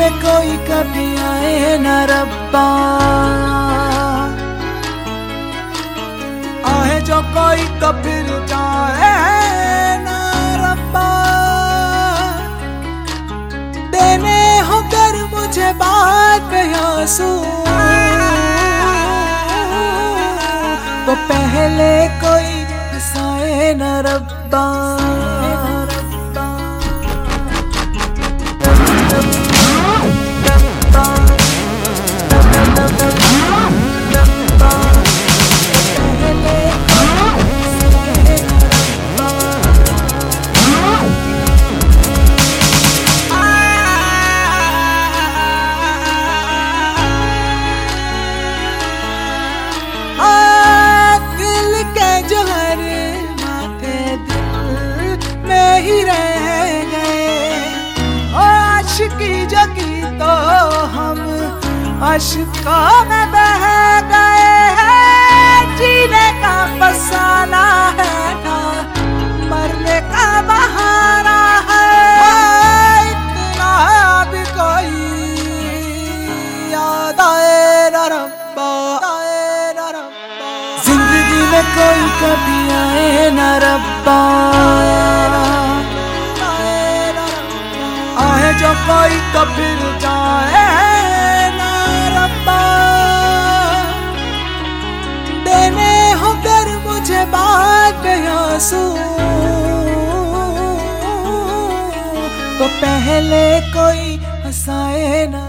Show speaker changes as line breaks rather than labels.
में कोई कभी आए न रब्बा, आए जो कोई तो फिर जाए न रब्बा। देने हो कर मुझे बात पे आंसू, तो पहले कोई हंसाए न रब्बा। ही रह गए और आशिकी जगी तो हम आशिकों में बह गए हैं। जीने का फसाना है ना मरने का बहाना है, इतना भी कोई याद आए न रब्बा। जिंदगी में कोई कभी आए न रब्बा, आए जो कोई तो फिर जाए न रब्बा। देने हो कर मुझे बात पे आंसू, तो पहले कोई हंसाए न